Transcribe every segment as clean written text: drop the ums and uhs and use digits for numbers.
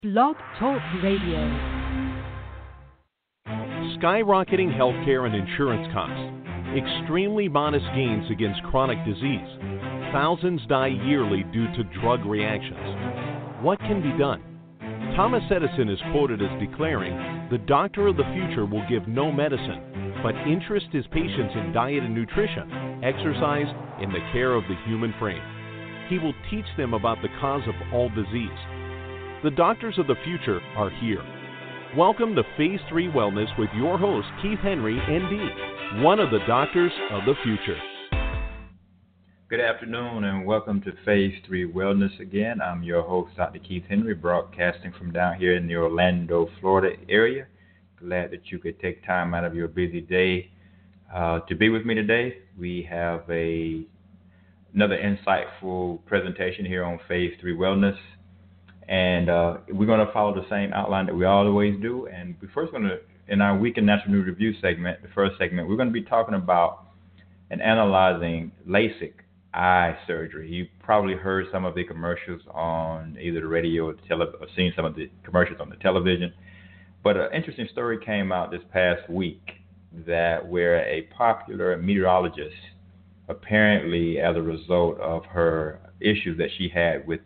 Blog Talk Radio. Skyrocketing healthcare and insurance costs, extremely modest gains against chronic disease, thousands die yearly due to drug reactions. What can be done? Thomas Edison is quoted as declaring, "The doctor of the future will give no medicine, but interest his patients in diet and nutrition, exercise, and the care of the human frame. He will teach them about the cause of all disease." The doctors of the future are here. Welcome to Phase 3 Wellness with your host, Keith Henry, ND, one of the doctors of the future. Good afternoon and welcome to Phase 3 Wellness again. I'm your host, Dr. Keith Henry, broadcasting from down here in the Orlando, Florida area. Glad that you could take time out of your busy day to be with me today. We have another insightful presentation here on Phase 3 Wellness. And we're going to follow the same outline that we always do. And we're first going to, in our Week in Natural News Review segment, the first segment, we're going to be talking about and analyzing LASIK eye surgery. You've probably heard some of the commercials on either the radio or or seen some of the commercials on the television. But an interesting story came out this past week where a popular meteorologist, apparently as a result of her issues that she had with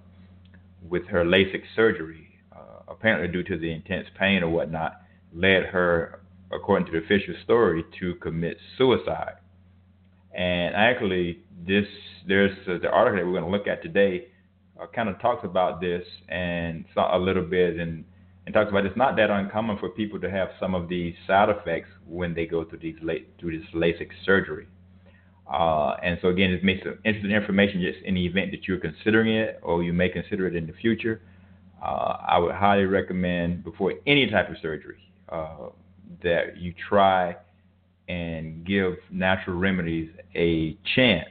her LASIK surgery, apparently due to the intense pain or whatnot, led her, according to the official story, to commit suicide. And actually, there's the article that we're going to look at today kind of talks about this and a little bit, and talks about it's not that uncommon for people to have some of these side effects when they go through this LASIK surgery. And so again, it makes interesting information just in the event that you're considering it or you may consider it in the future. I would highly recommend before any type of surgery that you try and give natural remedies a chance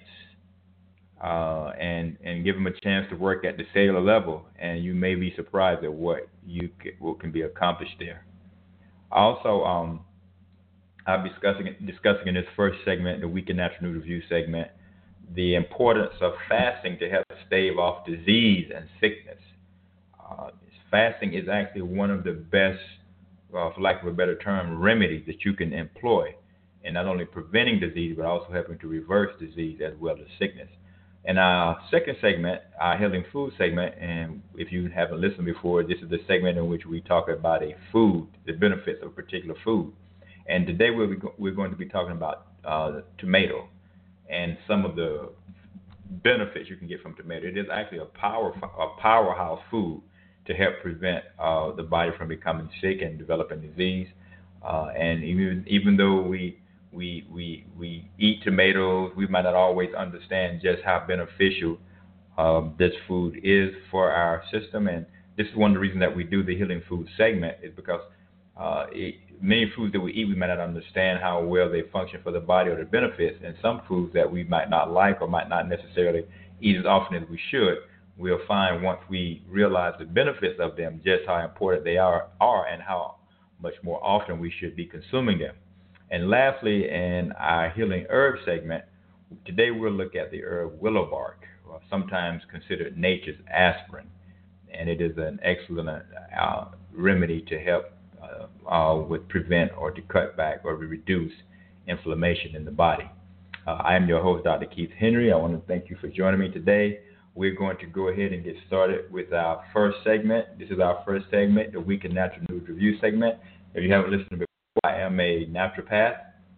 and give them a chance to work at the cellular level, and you may be surprised at what can be accomplished there. Also, I'll be discussing in this first segment, the Week in Natural News Review segment, the importance of fasting to help stave off disease and sickness. Fasting is actually one of the best, for lack of a better term, remedies that you can employ in not only preventing disease, but also helping to reverse disease as well as sickness. In our second segment, our Healing Food segment, and if you haven't listened before, this is the segment in which we talk about the benefits of a particular food. And today we're going to be talking about tomato and some of the benefits you can get from tomato. It is actually a powerhouse food to help prevent the body from becoming sick and developing disease. And even though we eat tomatoes, we might not always understand just how beneficial this food is for our system. And this is one of the reasons that we do the Healing Food segment, is because many foods that we eat, we might not understand how well they function for the body or the benefits. And some foods that we might not like or might not necessarily eat as often as we should, we'll find once we realize the benefits of them, just how important they are and how much more often we should be consuming them. And lastly, in our Healing Herb segment, today we'll look at the herb willow bark, or sometimes considered nature's aspirin. And it is an excellent remedy to help would prevent or to cut back or to reduce inflammation in the body. I am your host, Dr. Keith Henry. I want to thank you for joining me today. We're going to go ahead and get started with our first segment. This is our first segment, the Week in Natural News Review segment. If you haven't listened before, I am a naturopath,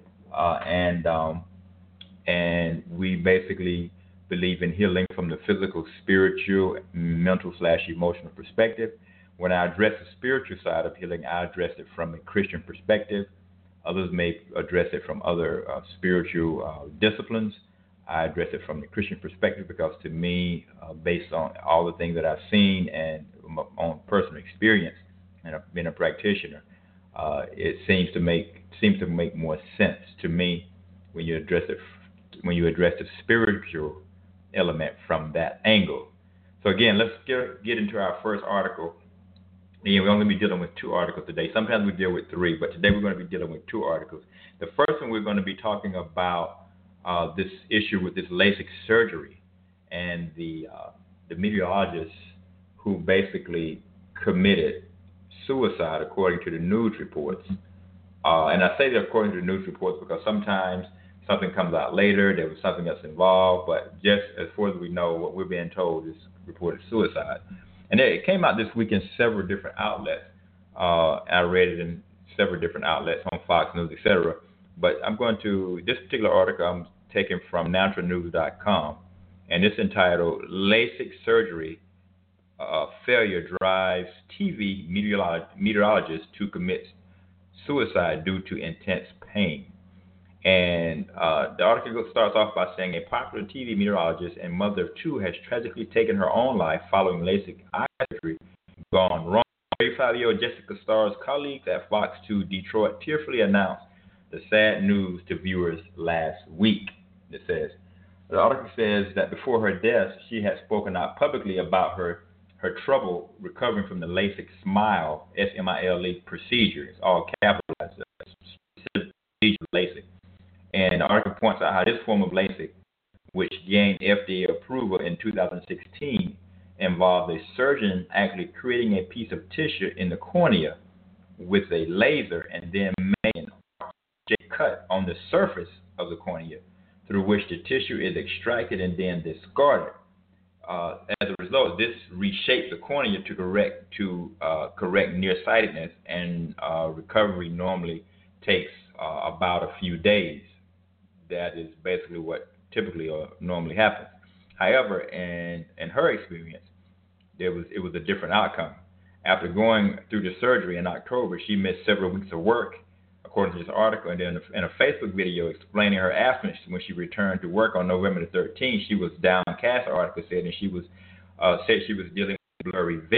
and we basically believe in healing from the physical, spiritual, mental/emotional perspective. When I address the spiritual side of healing, I address it from a Christian perspective. Others may address it from other spiritual disciplines. I address it from the Christian perspective because, to me, based on all the things that I've seen and on personal experience, and I've been a practitioner, it seems to make more sense to me when you address the spiritual element from that angle. So again, let's get into our first article. Yeah, we're only going to be dealing with 2 articles today. Sometimes we deal with 3, but today we're going to be dealing with 2 articles. The first one, we're going to be talking about this issue with this LASIK surgery and the meteorologist who basically committed suicide, according to the news reports. And I say that according to the news reports because sometimes something comes out later, there was something else involved, but just as far as we know, what we're being told is reported suicide. And it came out this week in several different outlets. I read it in several different outlets on Fox News, etc. But this particular article I'm taking from naturalnews.com, and it's entitled LASIK Surgery Failure Drives TV Meteorologist to Commit Suicide Due to Intense Pain. And the article starts off by saying a popular TV meteorologist and mother of two has tragically taken her own life following LASIK eye surgery gone wrong. 35-year-old Jessica Starr's colleagues at Fox 2 Detroit tearfully announced the sad news to viewers last week. It says, the article says that before her death, she had spoken out publicly about her trouble recovering from the LASIK SMILE, S-M-I-L-E procedure. It's all capitalized, procedure LASIK. And the article points out how this form of LASIK, which gained FDA approval in 2016, involved a surgeon actually creating a piece of tissue in the cornea with a laser and then making a cut on the surface of the cornea through which the tissue is extracted and then discarded. As a result, this reshapes the cornea to correct nearsightedness, and recovery normally takes about a few days. That is basically what typically or normally happens. However, in her experience, it was a different outcome. After going through the surgery in October, she missed several weeks of work, according to this article. And then in a Facebook video explaining her absence when she returned to work on November the 13th, she was downcast, the article said, and she was dealing with blurry vision.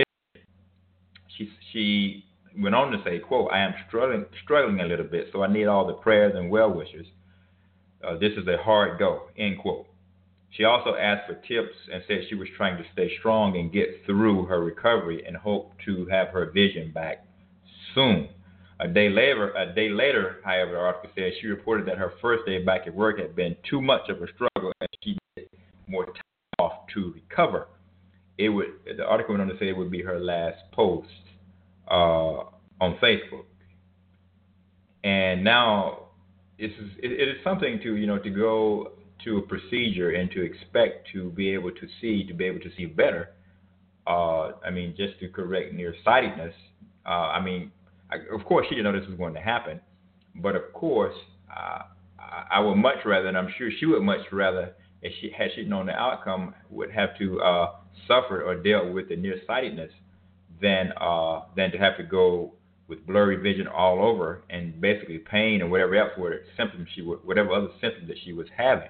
She went on to say, quote, I am struggling a little bit, so I need all the prayers and well wishes. This is a hard go, end quote. She also asked for tips and said she was trying to stay strong and get through her recovery and hoped to have her vision back soon. A day later, however, the article says she reported that her first day back at work had been too much of a struggle and she needed more time off to recover. The article went on to say it would be her last post on Facebook. And now it is something to go to a procedure and to expect to be able to see better. Just to correct nearsightedness. Of course, she didn't know this was going to happen, but of course, I would much rather, and I'm sure she would much rather, had she known the outcome, would have to suffer or deal with the nearsightedness than to have to go with blurry vision all over and basically pain or whatever else whatever other symptoms that she was having.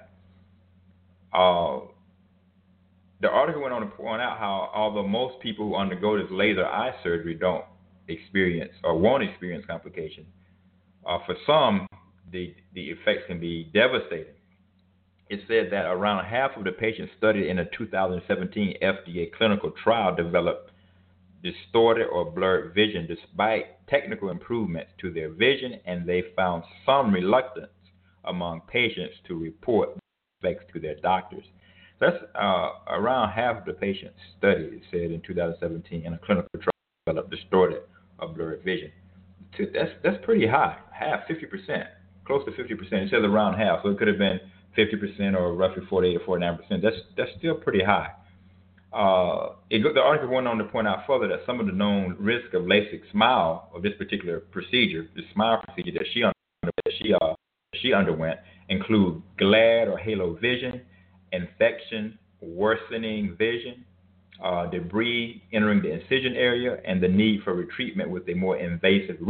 The article went on to point out how although most people who undergo this laser eye surgery don't experience or won't experience complications, for some the effects can be devastating. It said that around half of the patients studied in a 2017 FDA clinical trial developed distorted or blurred vision despite technical improvements to their vision, and they found some reluctance among patients to report effects to their doctors. That's around half of the patients studied, it said in 2017, in a clinical trial developed distorted or blurred vision. That's pretty high, half, 50%, close to 50%. It says around half, so it could have been 50% or roughly 48 or 49%. That's still pretty high. The article went on to point out further that some of the known risks of LASIK SMILE, of this particular procedure, the SMILE procedure that she underwent, include glare or halo vision, infection, worsening vision, debris entering the incision area, and the need for retreatment with a more invasive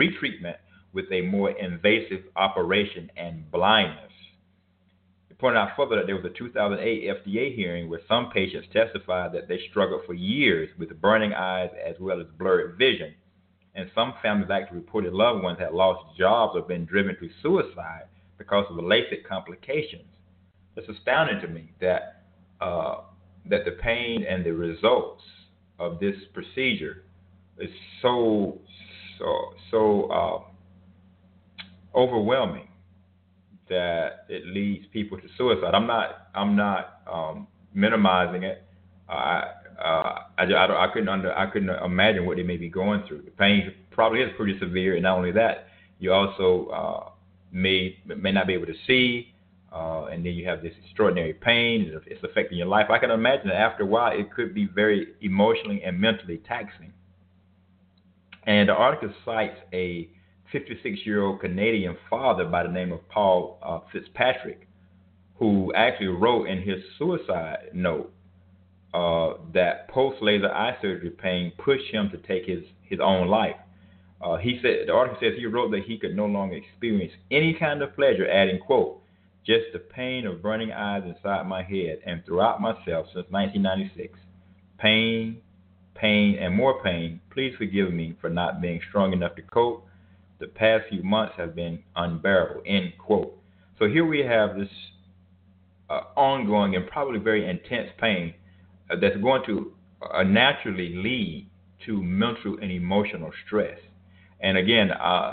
operation and blindness. It pointed out further that there was a 2008 FDA hearing where some patients testified that they struggled for years with burning eyes as well as blurred vision, and some families actually reported loved ones had lost jobs or been driven to suicide because of the LASIK complications. It's astounding to me that the pain and the results of this procedure is so overwhelming that it leads people to suicide. I'm not minimizing it. I couldn't imagine what they may be going through. The pain probably is pretty severe, and not only that, you also may not be able to see, and then you have this extraordinary pain. It's affecting your life. I can imagine that after a while, it could be very emotionally and mentally taxing. And the article cites a 56-year-old Canadian father by the name of Paul Fitzpatrick, who actually wrote in his suicide note that post-laser eye surgery pain pushed him to take his own life. He said, the article says he wrote that he could no longer experience any kind of pleasure, adding, quote, just the pain of burning eyes inside my head and throughout myself since 1996. Pain, and more pain. Please forgive me for not being strong enough to cope. The past few months have been unbearable, end quote. So here we have this ongoing and probably very intense pain that's going to naturally lead to mental and emotional stress. And again,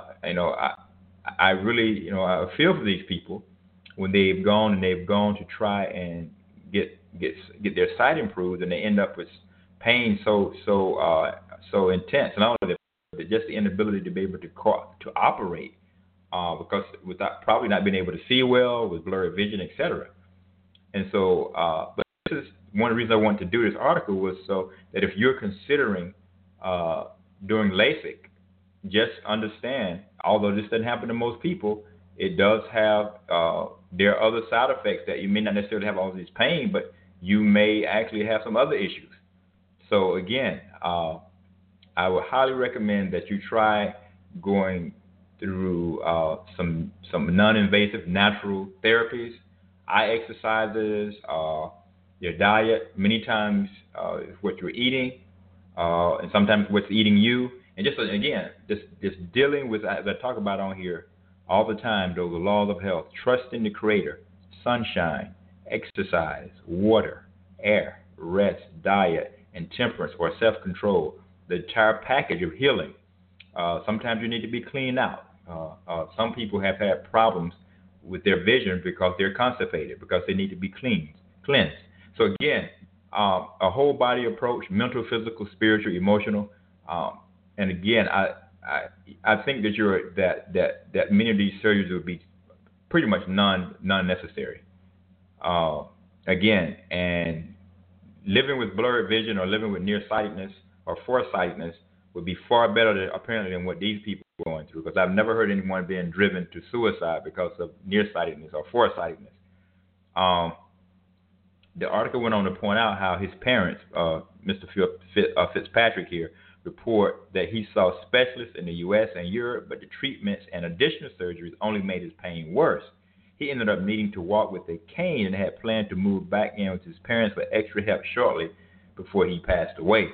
I really, I feel for these people when they've gone to try and get their sight improved, and they end up with pain so intense, and not only that, just the inability to be able to operate because without probably not being able to see well, with blurry vision, etc. And so, but this is one of the reasons I wanted to do this article was so that if you're considering doing LASIK, just understand, although this doesn't happen to most people, it does have, there are other side effects that you may not necessarily have all this pain, but you may actually have some other issues. So again, I would highly recommend that you try going through some non-invasive natural therapies, eye exercises, your diet, many times what you're eating, and sometimes what's eating you. And just again, just dealing with, as I talk about on here all the time, those laws of health, trust in the Creator, sunshine, exercise, water, air, rest, diet, and temperance or self-control, the entire package of healing. Sometimes you need to be cleaned out. Some people have had problems with their vision because they're constipated, because they need to be cleansed. So again, a whole body approach, mental, physical, spiritual, emotional. And again, I think that many of these surgeries would be pretty much non-necessary. Again, and living with blurred vision or living with nearsightedness or foresightedness would be far better apparently than what these people are going through, because I've never heard anyone being driven to suicide because of nearsightedness or foresightedness. The article went on to point out how his parents, Mr. Fitzpatrick here, report that he saw specialists in the U.S. and Europe, but the treatments and additional surgeries only made his pain worse. He ended up needing to walk with a cane and had planned to move back in with his parents for extra help shortly before he passed away.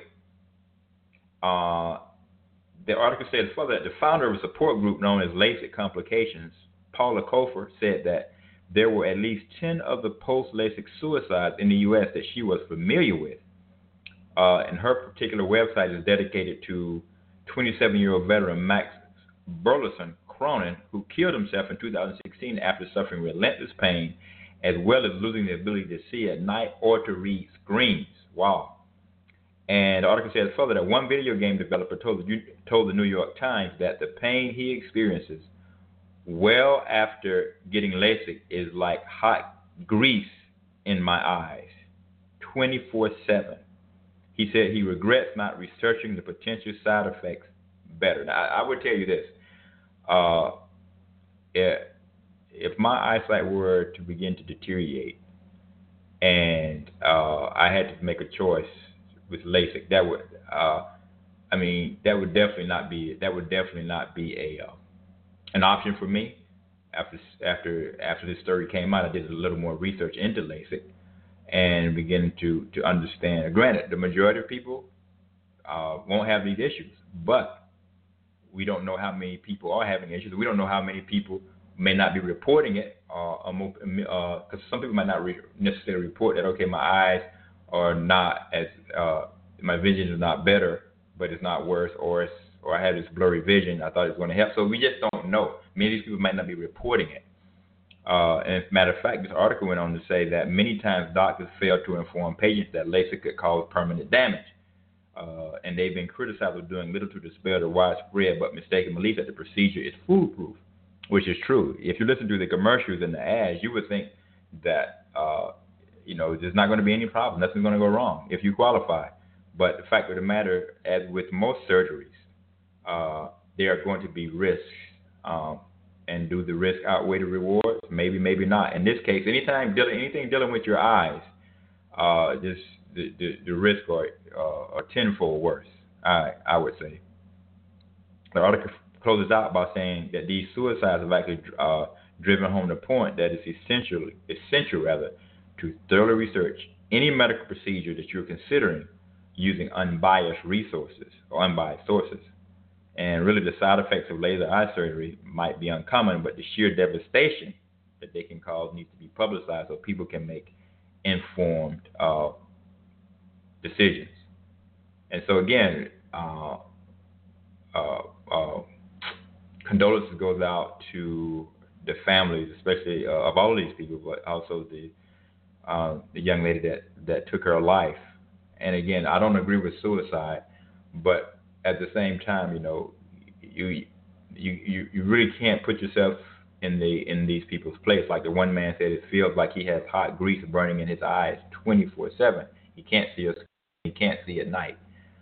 The article says further that the founder of a support group known as LASIK Complications, Paula Kofer, said that there were at least 10 other post-LASIK suicides in the U.S. that she was familiar with. And her particular website is dedicated to 27-year-old veteran Max Burleson Cronin, who killed himself in 2016 after suffering relentless pain, as well as losing the ability to see at night or to read screens. Wow. And the article says further that one video game developer told the New York Times that the pain he experiences well after getting LASIK is like hot grease in my eyes, 24/7. He said he regrets not researching the potential side effects better. Now, I would tell you this. If my eyesight were to begin to deteriorate and I had to make a choice with LASIK, that would definitely not be an option for me. After this story came out, I did a little more research into LASIK and began to understand. Granted, the majority of people won't have these issues, but we don't know how many people are having issues. We don't know how many people may not be reporting it, because some people might not necessarily report that, okay, my eyes are not as, my vision is not better, but it's not worse, or I have this blurry vision. I thought it was going to help. So we just don't know. Many of these people might not be reporting it. And as a matter of fact, this article went on to say that many times doctors fail to inform patients that LASIK could cause permanent damage. And they've been criticized for doing little to dispel the widespread but mistaken belief that the procedure is foolproof, which is true. If you listen to the commercials and the ads, you would think that, there's not going to be any problem. Nothing's going to go wrong if you qualify. But the fact of the matter, as with most surgeries, there are going to be risks. And do the risk outweigh the rewards? Maybe, maybe not. In this case, anything dealing with your eyes, the risks are tenfold worse, I would say. The article closes out by saying that these suicides have actually driven home the point that it's essential to thoroughly research any medical procedure that you're considering using unbiased resources or unbiased sources. And really, the side effects of laser eye surgery might be uncommon, but the sheer devastation that they can cause needs to be publicized so people can make informed decisions. And so, again, condolences goes out to the families, especially of all of these people, but also the young lady that took her life. And again, I don't agree with suicide, but at the same time, you really can't put yourself in these people's place. Like the one man said, it feels like he has hot grease burning in his eyes 24/7. He can't see us. He can't see at night.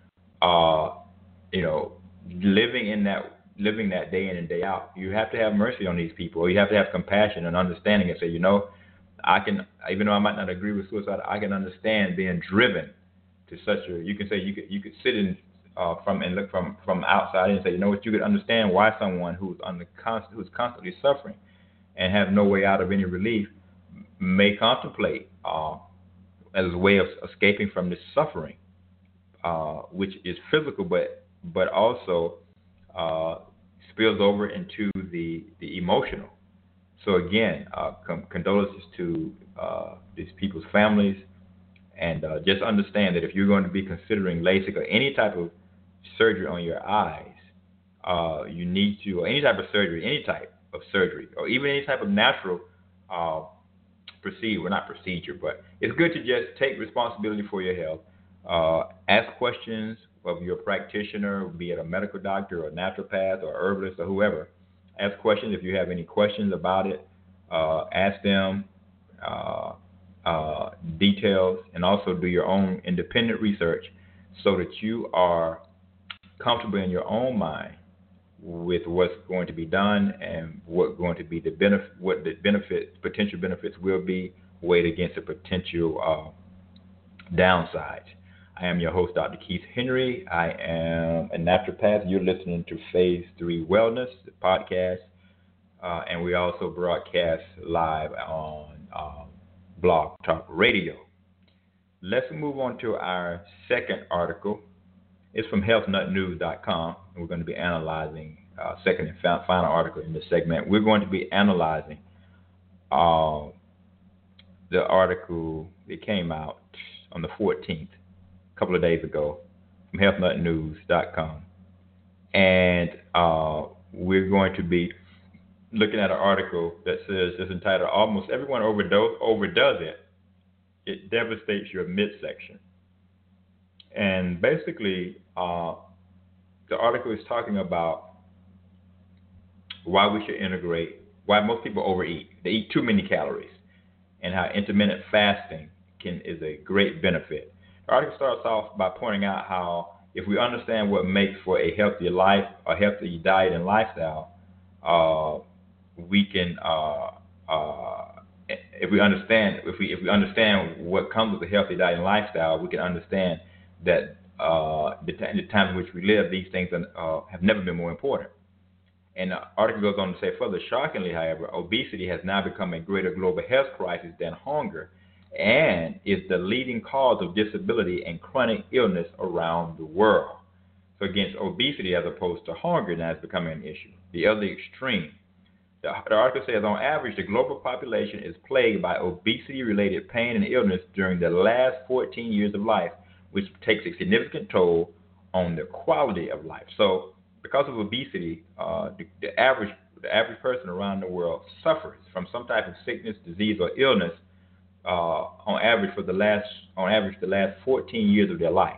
Living that day in and day out, you have to have mercy on these people, or you have to have compassion and understanding and say, I can, even though I might not agree with suicide, I can understand being driven to such a. You can say you could sit in. Look from outside and say, you could understand why someone who's constantly suffering and have no way out of any relief may contemplate as a way of escaping from this suffering, which is physical, but also spills over into the emotional. So again, condolences to these people's families, and just understand that if you're going to be considering LASIK or any type of surgery on your eyes, you need to, or any type of surgery, or even any type of natural procedure, but it's good to just take responsibility for your health. Ask questions of your practitioner, be it a medical doctor or naturopath or herbalist or whoever. Ask questions if you have any questions about it. Ask them details, and also do your own independent research so that you are comfortable in your own mind with what's going to be done and what going to be what the potential benefits will be, weighed against the potential downsides. I am your host, Dr. Keith Henry. I am a naturopath. You're listening to Phase 3 Wellness, the podcast, and we also broadcast live on Blog Talk Radio. Let's move on to our second article. It's from healthnutnews.com, and we're going to be analyzing second and final article in this segment. We're going to be analyzing the article that came out on the 14th, a couple of days ago, from healthnutnews.com. And we're going to be looking at an article that says, it's entitled, "Almost Everyone Overdoes It. It Devastates Your Midsection." And basically, the article is talking about why we should integrate, why most people overeat. They eat too many calories, and how intermittent fasting is a great benefit. The article starts off by pointing out how if we understand what makes for a healthy life, a healthy diet and lifestyle, we can, if we understand what comes with a healthy diet and lifestyle, we can understand that the times in which we live, these things have never been more important. And the article goes on to say, further shockingly, however, obesity has now become a greater global health crisis than hunger, and is the leading cause of disability and chronic illness around the world. So against obesity as opposed to hunger now is becoming an issue, the other extreme. The article says, on average, the global population is plagued by obesity-related pain and illness during the last 14 years of life, which takes a significant toll on the quality of life. So because of obesity, the average the average person around the world suffers from some type of sickness, disease, or illness on average the last 14 years of their life.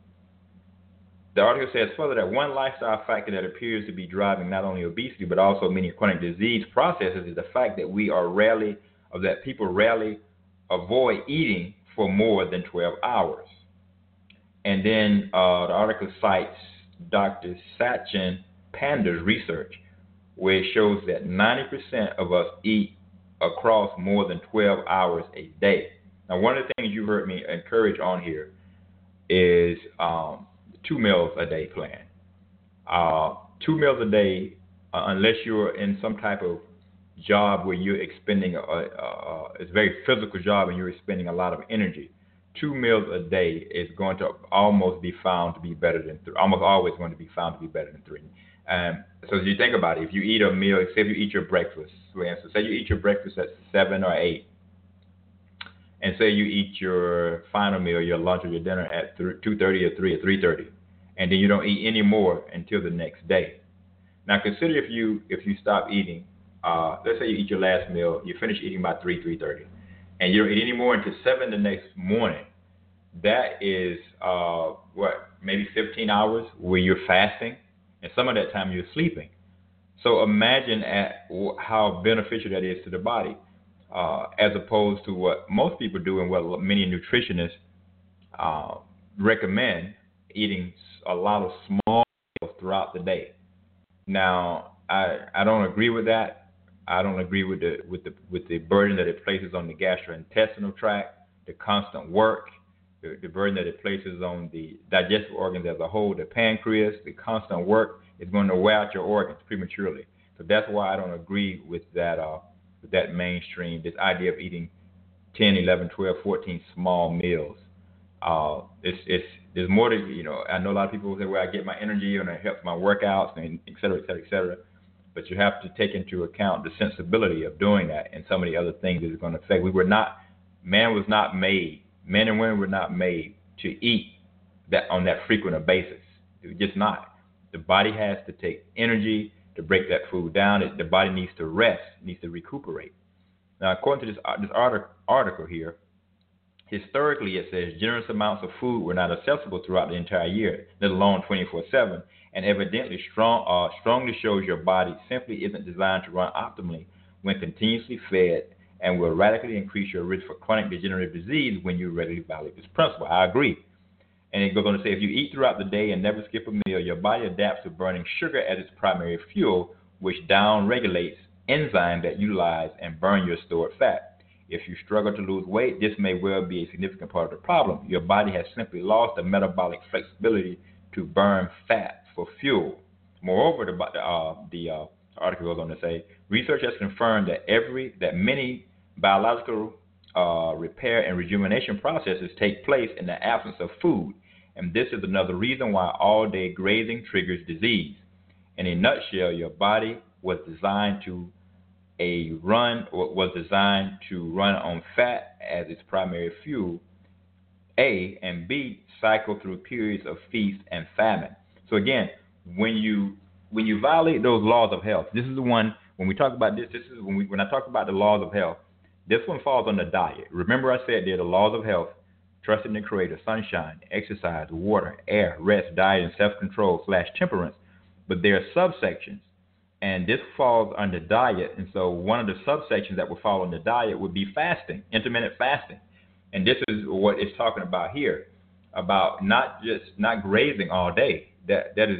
The article says further that one lifestyle factor that appears to be driving not only obesity but also many chronic disease processes is the fact that people rarely avoid eating for more than 12 hours. And then the article cites Dr. Sachin Panda's research, where it shows that 90% of us eat across more than 12 hours a day. Now, one of the things you heard me encourage on here is 2 meals a day plan. 2 meals a day, unless you're in some type of job where you're expending it's a very physical job and you're expending a lot of energy. 2 meals a day is going to almost be found to be better than 3. Almost always going to be found to be better than 3. So if you think about it, if you eat a meal, say if you eat your breakfast, for instance, say you eat your breakfast at 7 or 8, and say you eat your final meal, your lunch or your dinner at 2:30 or 3 or 3:30, and then you don't eat any more until the next day. Now consider if you stop eating, let's say you eat your last meal, you finish eating by 3:30, and you don't eat any more until 7 the next morning. That is maybe 15 hours where you're fasting, and some of that time you're sleeping. So imagine how beneficial that is to the body, as opposed to what most people do and what many nutritionists recommend, eating a lot of small meals throughout the day. Now, I don't agree with that. I don't agree with the burden that it places on the gastrointestinal tract, the constant work, the burden that it places on the digestive organs as a whole, the pancreas, the constant work is going to wear out your organs prematurely. So that's why I don't agree with that mainstream, this idea of eating 10, 11, 12, 14 small meals. There's more to, I know a lot of people say, well, I get my energy and it helps my workouts and et cetera, et cetera, et cetera. But you have to take into account the sensibility of doing that and some of the other things that it's going to affect. Men and women were not made to eat that on that frequent a basis. It's just not. The body has to take energy to break that food down. The body needs to rest, needs to recuperate. Now, according to this article here, historically it says generous amounts of food were not accessible throughout the entire year, let alone 24/7, and evidently strongly shows your body simply isn't designed to run optimally when continuously fed, and will radically increase your risk for chronic degenerative disease when you regularly violate this principle. I agree. And it goes on to say, if you eat throughout the day and never skip a meal, your body adapts to burning sugar as its primary fuel, which down-regulates enzymes that utilize and burn your stored fat. If you struggle to lose weight, this may well be a significant part of the problem. Your body has simply lost the metabolic flexibility to burn fat for fuel. Moreover, the article goes on to say, research has confirmed that many biological repair and rejuvenation processes take place in the absence of food, and this is another reason why all-day grazing triggers disease. In a nutshell, your body was designed to run on fat as its primary fuel, A, and B, cycle through periods of feast and famine. So again, when you violate those laws of health, this is the one, when we talk about this is when I talk about the laws of health, this one falls on the diet. Remember I said they're the laws of health: trust in the Creator, sunshine, exercise, water, air, rest, diet, and self-control / temperance. But there are subsections, and this falls under diet. And so one of the subsections that would fall under diet would be fasting, intermittent fasting. And this is what it's talking about here, about not grazing all day. It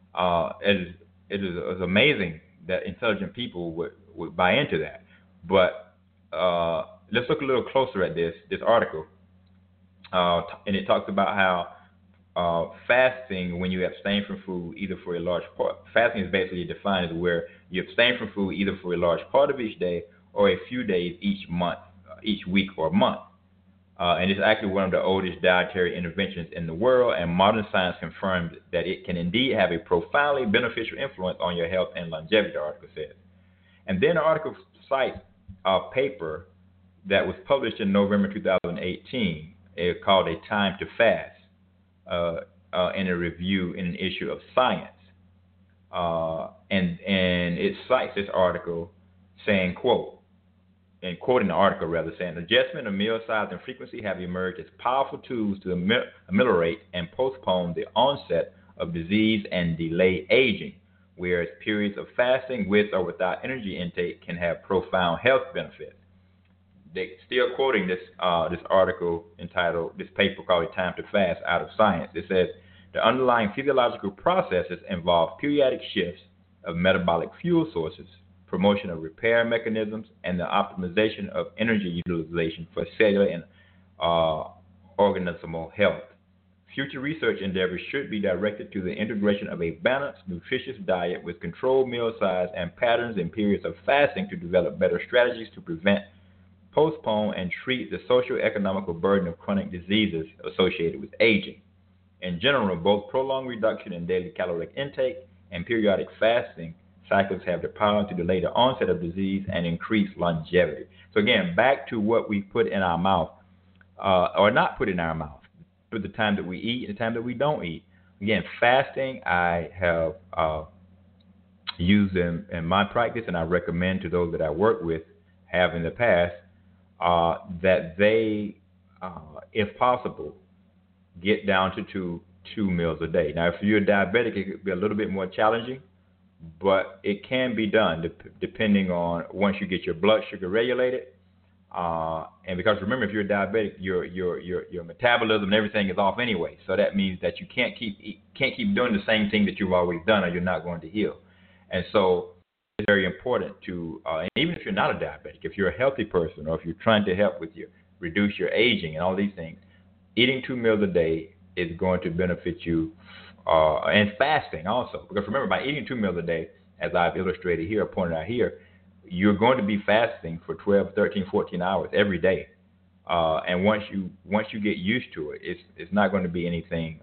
is amazing that intelligent people would buy into that. But let's look a little closer at this article. And it talks about how fasting, when you abstain from food either for a large part, fasting is basically defined as where you abstain from food either for a large part of each day or a few days each month, each week or month. And it's actually one of the oldest dietary interventions in the world, and modern science confirms that it can indeed have a profoundly beneficial influence on your health and longevity, the article says. And then the article cites a paper that was published in November 2018 called A Time to Fast in a review in an issue of Science. And it cites this article saying, quote, and quoting the article rather, saying, adjustment of meal size and frequency have emerged as powerful tools to ameliorate and postpone the onset of disease and delay aging, whereas periods of fasting with or without energy intake can have profound health benefits. They're still quoting this article entitled, this paper called Time to Fast out of Science. It says, the underlying physiological processes involve periodic shifts of metabolic fuel sources, promotion of repair mechanisms, and the optimization of energy utilization for cellular and organismal health. Future research endeavors should be directed to the integration of a balanced, nutritious diet with controlled meal size and patterns in periods of fasting to develop better strategies to prevent, postpone, and treat the socio-economical burden of chronic diseases associated with aging. In general, both prolonged reduction in daily caloric intake and periodic fasting cycles have the power to delay the onset of disease and increase longevity. So again, back to what we put in our mouth, or not put in our mouth, for the time that we eat and the time that we don't eat. Again, fasting I have used in my practice, and I recommend to those that I work with, have in the past, that they, if possible, get down to two meals a day. Now, if you're diabetic, it could be a little bit more challenging, but it can be done depending on once you get your blood sugar regulated. And because remember, if you're diabetic, your metabolism and everything is off anyway. So that means that you can't keep doing the same thing that you've always done, or you're not going to heal. And so it's very important to, and even if you're not a diabetic, if you're a healthy person, or if you're trying to help with reduce your aging and all these things, eating 2 meals a day is going to benefit you, and fasting also. Because remember, by eating 2 meals a day, as I've illustrated here, pointed out here, you're going to be fasting for 12, 13, 14 hours every day. And once you get used to it, it's not going to be anything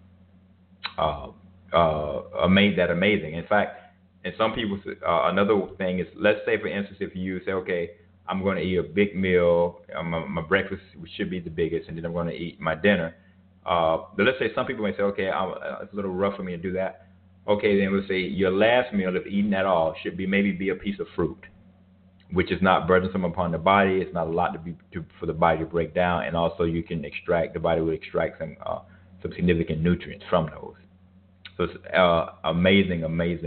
that amazing. In fact, and some people, another thing is, let's say, for instance, if you say, okay, I'm going to eat a big meal, my breakfast should be the biggest, and then I'm going to eat my dinner. But let's say some people may say, okay, it's a little rough for me to do that. Okay, then we'll say your last meal, if eaten at all, should be maybe a piece of fruit, which is not burdensome upon the body. It's not a lot for the body to break down, and also the body will extract some significant nutrients from those. So it's amazing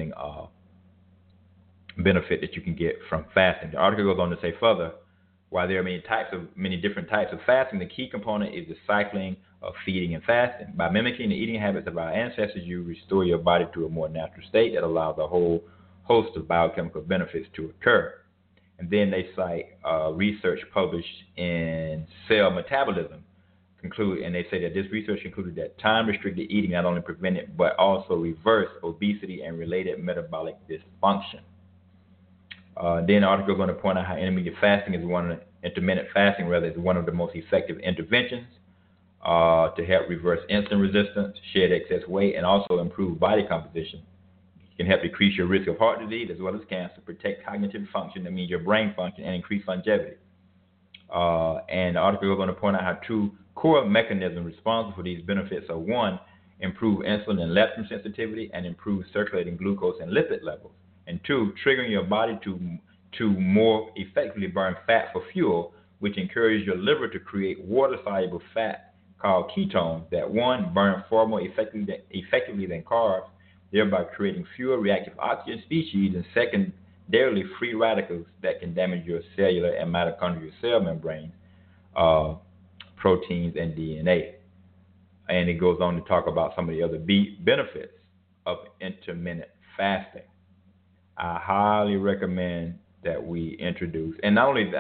benefit that you can get from fasting. The article goes on to say further, while there are many different types of fasting, the key component is the cycling of feeding and fasting. By mimicking the eating habits of our ancestors, you restore your body to a more natural state that allows a whole host of biochemical benefits to occur. And then they cite research published in Cell Metabolism, and they say that this research concluded that time-restricted eating not only prevented but also reversed obesity and related metabolic dysfunction. Then the article is going to point out how intermittent fasting is one of the most effective interventions to help reverse insulin resistance, shed excess weight, and also improve body composition. It can help decrease your risk of heart disease as well as cancer, protect cognitive function, that means your brain function, and increase longevity. And the article is going to point out how two core mechanisms responsible for these benefits are: one, improve insulin and leptin sensitivity and improve circulating glucose and lipid levels; and two, triggering your body to more effectively burn fat for fuel, which encourages your liver to create water-soluble fat called ketones that, one, burn far more effectively than carbs, thereby creating fewer reactive oxygen species, and secondarily, free radicals that can damage your cellular and mitochondrial cell membranes, proteins, and DNA. And it goes on to talk about some of the other benefits of intermittent fasting. I highly recommend that we introduce, and not only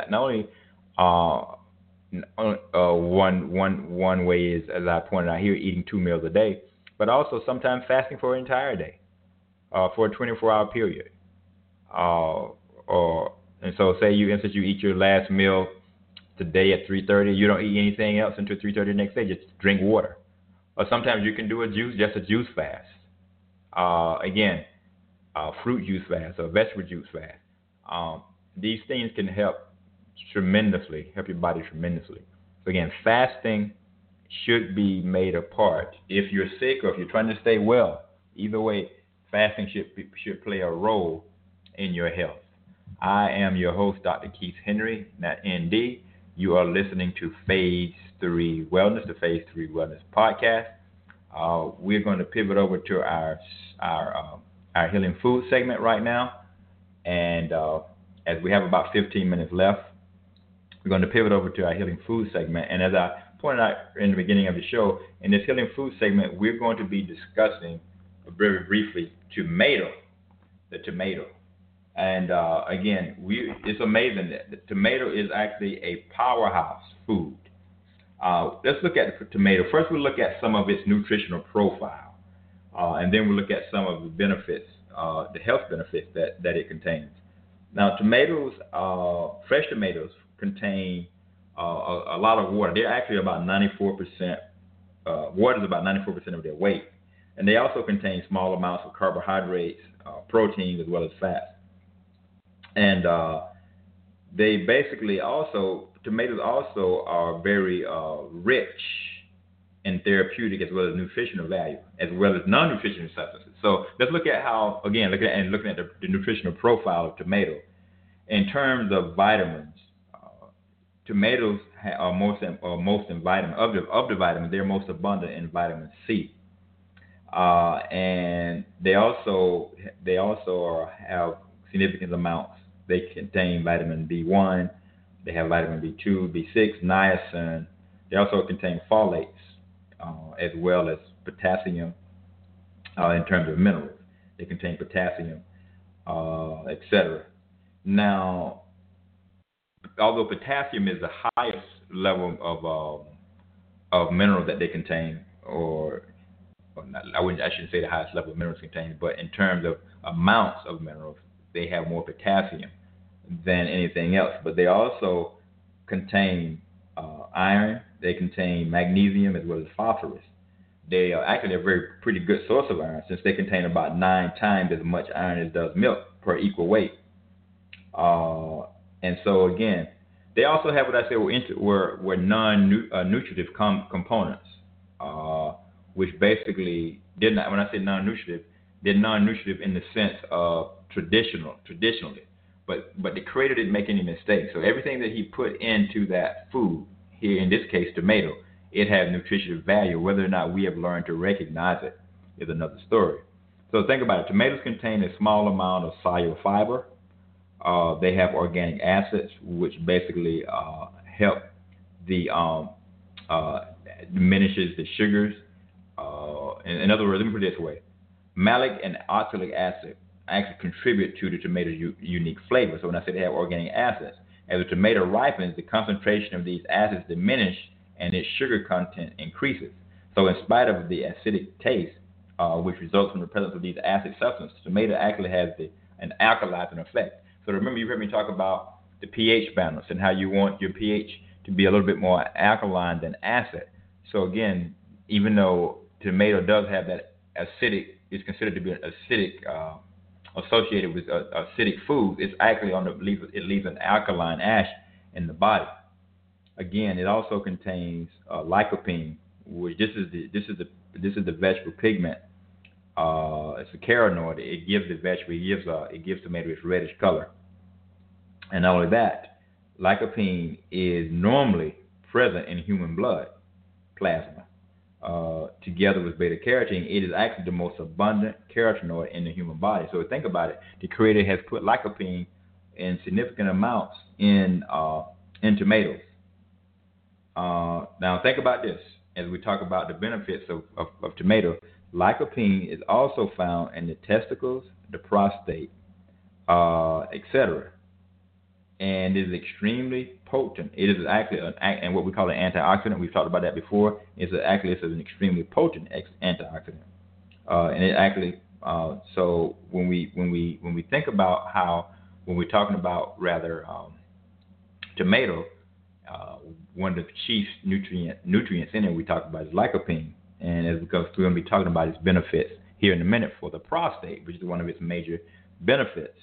one way is, as I pointed out here, eating 2 meals a day, but also sometimes fasting for an entire day, for a 24-hour period. And so say you eat your last meal today at 3:30, you don't eat anything else until 3:30 the next day, just drink water. Or sometimes you can do a juice fast. Fruit juice fast or vegetable juice fast. These things can help your body tremendously. So again, fasting should be made a part. If you're sick or if you're trying to stay well, either way, fasting should play a role in your health. I am your host, Dr. Keith Henry, ND. You are listening to Phase 3 Wellness, the Phase 3 Wellness podcast. We're going to pivot over to our healing food segment right now. And as we have about 15 minutes left, we're going to pivot over to our healing food segment. And as I pointed out in the beginning of the show, in this healing food segment, we're going to be discussing very briefly the tomato. And again, it's amazing that the tomato is actually a powerhouse food. Let's look at the tomato. First, we'll look at some of its nutritional profile, and then we'll look at some of the benefits, the health benefits that it contains. Now, tomatoes, fresh tomatoes, contain a lot of water. They're actually about 94%. Water is about 94% of their weight, and they also contain small amounts of carbohydrates, proteins, as well as fats. And they basically tomatoes also are very rich in therapeutic as well as nutritional value, as well as non-nutritional substances. So let's look at looking at the nutritional profile of tomato. In terms of vitamins, tomatoes are most in vitamin of the vitamins. They're most abundant in vitamin C, and they also have significant amounts. They contain vitamin B1. They have vitamin B2, B6, niacin. They also contain folates, as well as potassium. In terms of minerals, they contain potassium, etc. Now, although potassium is the highest level of mineral that they contain, or not, I shouldn't say the highest level of minerals contained, but in terms of amounts of minerals, they have more potassium than anything else. But they also contain iron. They contain magnesium as well as phosphorus. They are actually a pretty good source of iron, since they contain about 9 times as much iron as does milk per equal weight. And so again, they also have what I say were non-nutritive components, which basically did not. When I say non-nutritive, they're non-nutritive in the sense of traditionally, but the Creator didn't make any mistakes. So everything that He put into that food, here in this case tomato, it has nutritional value. Whether or not we have learned to recognize it is another story. So think about it. Tomatoes contain a small amount of soluble fiber. They have organic acids, which basically help diminishes the sugars. In other words, let me put it this way: malic and oxalic acid actually contribute to the tomato's unique flavor. So when I say they have organic acids, as the tomato ripens, the concentration of these acids diminish and its sugar content increases. So in spite of the acidic taste, which results from the presence of these acid substances, tomato actually has an alkalizing effect. So remember, you've heard me talk about the pH balance and how you want your pH to be a little bit more alkaline than acid. So again, even though tomato does have that acidic, is considered to be an acidic, associated with acidic food, it's actually it leaves an alkaline ash in the body. Again, it also contains lycopene, which this is the vegetable pigment. It's a carotenoid. It gives the vegetable, it gives tomato its reddish color. And not only that, lycopene is normally present in human blood plasma. Together with beta carotene, it is actually the most abundant carotenoid in the human body. So think about it. The Creator has put lycopene in significant amounts in tomatoes. Now think about this as we talk about the benefits of tomato. Lycopene is also found in the testicles, the prostate, etc. And it is extremely potent. It is actually and what we call an antioxidant. We've talked about that before. It's an extremely potent antioxidant. And it actually so when we think about when we're talking about tomato, one of the chief nutrients in it we talk about is lycopene. And as because we're going to be talking about its benefits here in a minute for the prostate, which is one of its major benefits.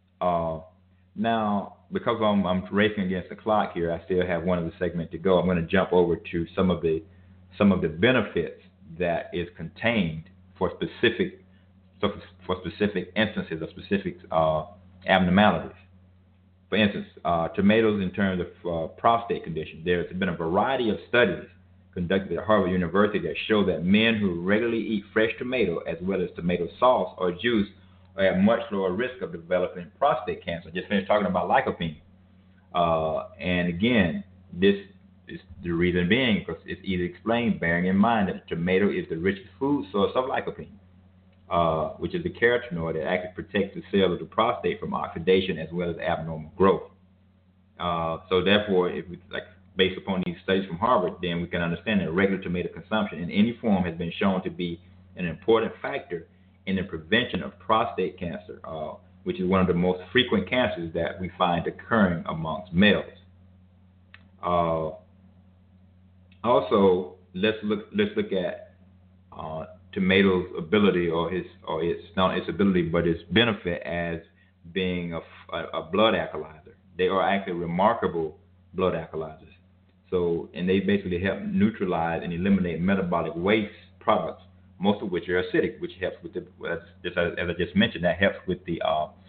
Now, because I'm racing against the clock here, I still have one of the segments to go. I'm going to jump over to some of the benefits that is contained for specific instances of specific abnormalities. For instance, tomatoes in terms of prostate conditions. There's been a variety of studies conducted at Harvard University that show that men who regularly eat fresh tomato as well as tomato sauce or juice are at much lower risk of developing prostate cancer. Just finished talking about lycopene. And again, this is the reason being because it's easy to explain, bearing in mind that the tomato is the richest food source of lycopene, which is the carotenoid that actually protects the cell of the prostate from oxidation as well as abnormal growth. So therefore, if we, based upon these studies from Harvard, then we can understand that regular tomato consumption in any form has been shown to be an important factor in the prevention of prostate cancer, which is one of the most frequent cancers that we find occurring amongst males. Also, let's look at tomato's ability, or its not its ability, but its benefit as being a blood alkalizer. They are actually remarkable blood alkalizers. So, and they basically help neutralize and eliminate metabolic waste products, most of which are acidic, which helps with as I just mentioned, that helps with the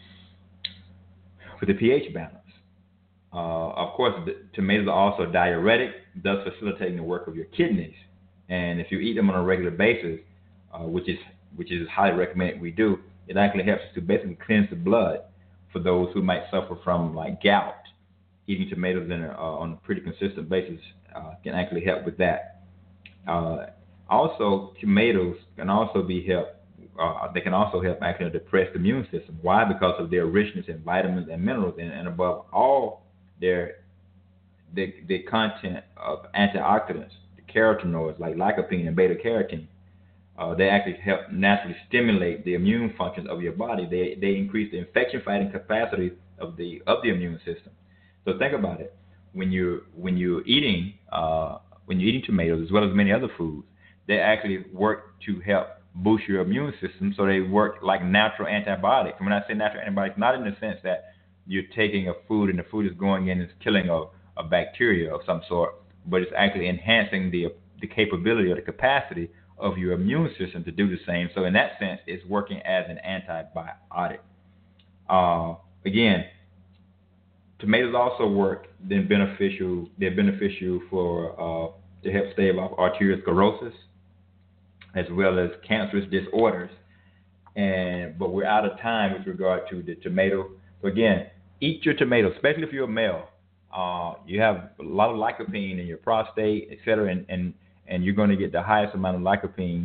pH balance. Of course, tomatoes are also diuretic, thus facilitating the work of your kidneys. And if you eat them on a regular basis, which is highly recommended we do, it actually helps to basically cleanse the blood for those who might suffer from like gout. Eating tomatoes on a pretty consistent basis can actually help with that. Also, tomatoes can also be they can also help actually a depressed immune system. Why? Because of their richness in vitamins and minerals, and above all, the content of antioxidants, the carotenoids like lycopene and beta carotene. They actually help naturally stimulate the immune functions of your body. They increase the infection fighting capacity of the immune system. So think about it. When you're eating tomatoes as well as many other foods, they actually work to help boost your immune system. So they work like natural antibiotics. And when I say natural antibiotics, not in the sense that you're taking a food and the food is going in and it's killing a bacteria of some sort, but it's actually enhancing the capability or the capacity of your immune system to do the same. So in that sense, it's working as an antibiotic. Again, tomatoes also work. They're beneficial for to help stave off arteriosclerosis as well as cancerous disorders. But we're out of time with regard to the tomato. So again, eat your tomatoes, especially if you're a male. You have a lot of lycopene in your prostate, etc., and you're going to get the highest amount of lycopene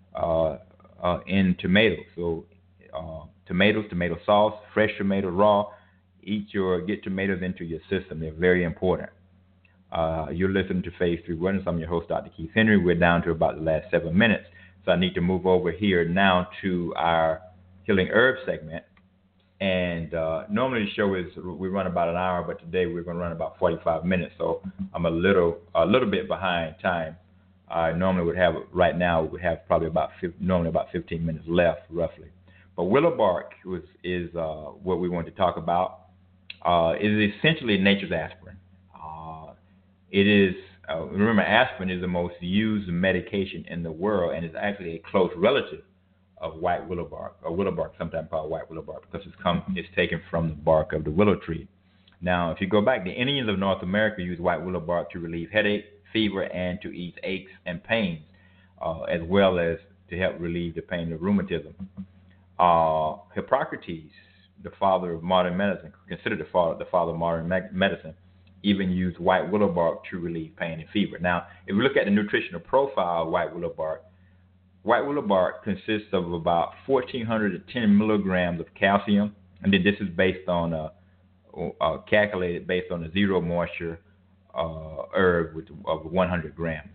in tomatoes. So tomatoes, tomato sauce, fresh tomato, raw. Get tomatoes into your system. They're very important. You're listening to Phase 3 Wellness. I'm your host, Dr. Keith Henry. We're down to about the last 7 minutes. So I need to move over here now to our Healing Herbs segment. And normally the show we run about an hour, but today we're going to run about 45 minutes. So I'm a little bit behind time. I normally would have right now we have probably about 15 minutes left roughly. But willow bark is what we want to talk about. It is essentially nature's aspirin. It is remember, aspirin is the most used medication in the world, and it's actually a close relative of white willow bark, or willow bark, sometimes called white willow bark, because it's taken from the bark of the willow tree. Now, if you go back, the Indians of North America used white willow bark to relieve headache, fever, and to ease aches and pains, as well as to help relieve the pain of rheumatism. Hippocrates, the father of modern medicine, considered the father of modern medicine, even used white willow bark to relieve pain and fever. Now, if we look at the nutritional profile of white willow bark consists of about 1,400 to 10 milligrams of calcium, and then this is based on calculated based on a zero moisture herb of 100 grams.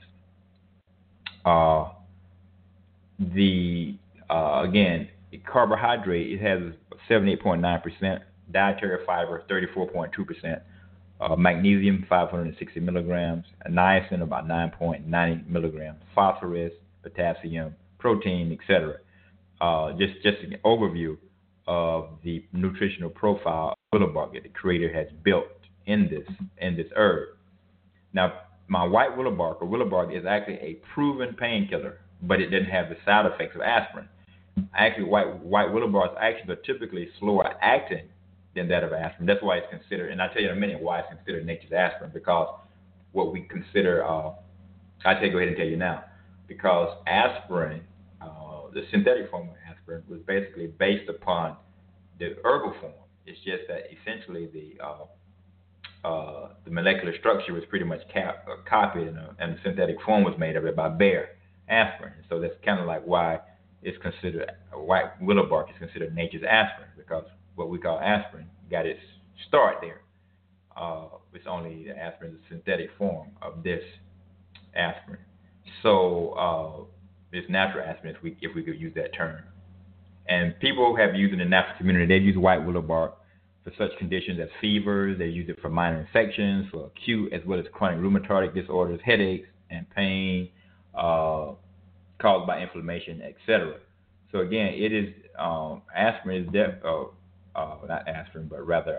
Again, carbohydrate, it has 78.9%, dietary fiber 34.2%, magnesium 560 milligrams, niacin about 9.90 milligrams, phosphorus, potassium, protein, etc. Just an overview of the nutritional profile of willow bark that the Creator has built in this herb. Now, my white willow bark or willow bark is actually a proven painkiller, but it doesn't have the side effects of aspirin. Actually, white willow barks actually are typically slower acting than that of aspirin. That's why it's considered, and I'll tell you in a minute why it's considered nature's aspirin, because what we consider, I'll go ahead and tell you now, because aspirin, the synthetic form of aspirin, was basically based upon the herbal form. It's just that essentially the molecular structure was pretty much copied, and the synthetic form was made of it by Bayer aspirin. So that's kind of like why it's considered, white willow bark is considered nature's aspirin, because what we call aspirin got its start there. It's only the aspirin is a synthetic form of this aspirin. So it's natural aspirin, if we could use that term. And people have used it in the natural community. They've used white willow bark for such conditions as fevers. They use it for minor infections, for acute as well as chronic rheumatic disorders, headaches, and pain caused by inflammation, etc. So again, it is aspirin is not aspirin, but rather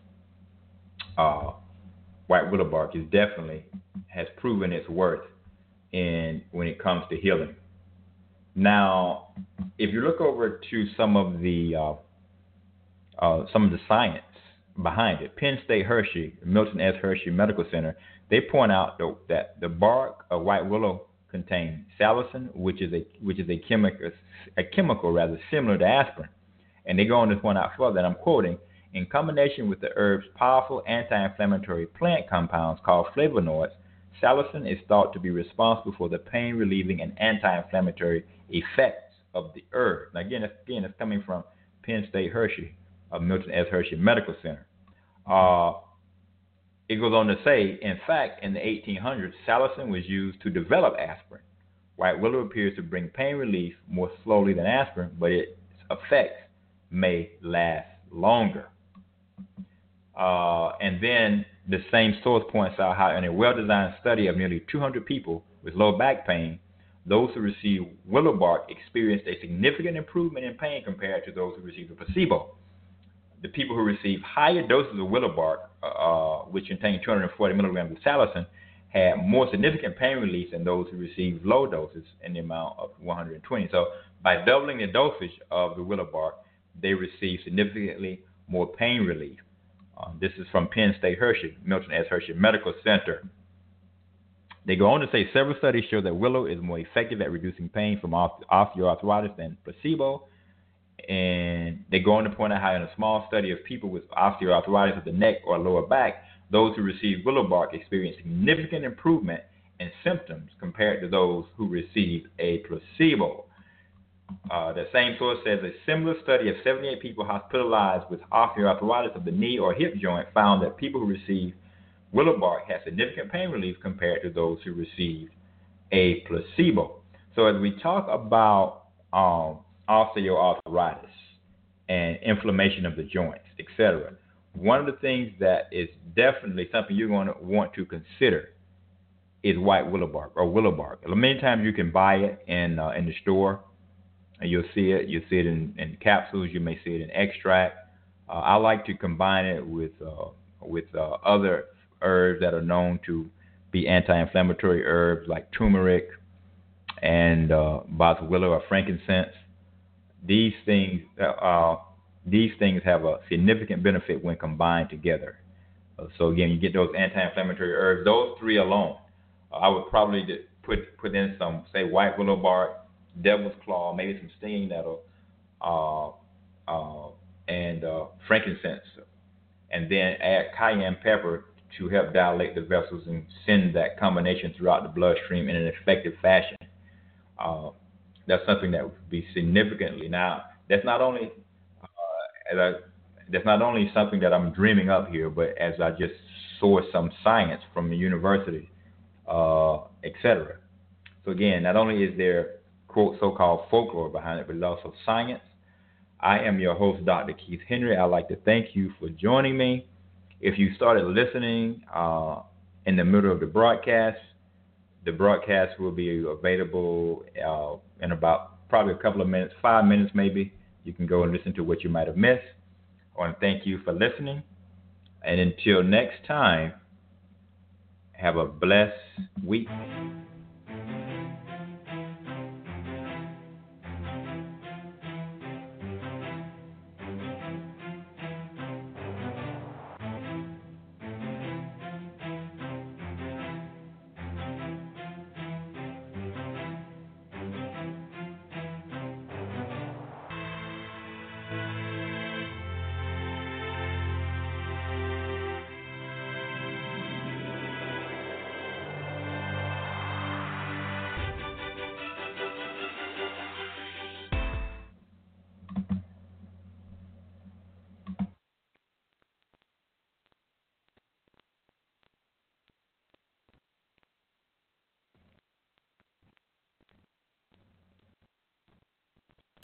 white willow bark is definitely has proven its worth when it comes to healing. Now, if you look over to some of the science behind it, Penn State Hershey, Milton S. Hershey Medical Center, they point out that the bark of white willow contains salicin, which is a chemical rather similar to aspirin. And they go on to point out further, and I'm quoting, in combination with the herb's powerful anti-inflammatory plant compounds called flavonoids, salicin is thought to be responsible for the pain-relieving and anti-inflammatory effects of the herb. Now, again, it's coming from Penn State Hershey of Milton S. Hershey Medical Center. It goes on to say, in fact, in the 1800s, salicin was used to develop aspirin. White willow appears to bring pain relief more slowly than aspirin, but its effects may last longer. And then the same source points out how in a well-designed study of nearly 200 people with low back pain, those who received willow bark experienced a significant improvement in pain compared to those who received a placebo. The people who received higher doses of willow bark, which contained 240 milligrams of salicin, had more significant pain relief than those who received low doses in the amount of 120. So by doubling the dosage of the willow bark, they received significantly more pain relief. This is from Penn State Hershey, Milton S. Hershey Medical Center. They go on to say several studies show that willow is more effective at reducing pain from osteoarthritis than placebo. And they go on to point out how in a small study of people with osteoarthritis of the neck or lower back, those who received willow bark experienced significant improvement in symptoms compared to those who received a placebo. The same source says a similar study of 78 people hospitalized with osteoarthritis of the knee or hip joint found that people who received willow bark had significant pain relief compared to those who received a placebo. So as we talk about osteoarthritis and inflammation of the joints, etc., one of the things that is definitely something you're going to want to consider is white willow bark or willow bark. Many times you can buy it in the store, and you'll see it. You'll see it in capsules. You may see it in extract. I like to combine it with other herbs that are known to be anti-inflammatory herbs like turmeric and boswellia or frankincense. These things have a significant benefit when combined together. So again, you get those anti-inflammatory herbs. Those three alone, I would probably put in some, say, white willow bark, devil's claw, maybe some stinging nettle, and frankincense, and then add cayenne pepper to help dilate the vessels and send that combination throughout the bloodstream in an effective fashion. That's something that would be significantly. Now, that's not only something that I'm dreaming up here, but as I just sourced some science from the university, etc. So again, not only is there, quote, so-called folklore behind it, but it's also science. I am your host, Dr. Keith Henry. I'd like to thank you for joining me. If you started listening in the middle of the broadcast will be available in about probably a couple of minutes, 5 minutes maybe. You can go and listen to what you might have missed. I want to thank you for listening. And until next time, have a blessed week.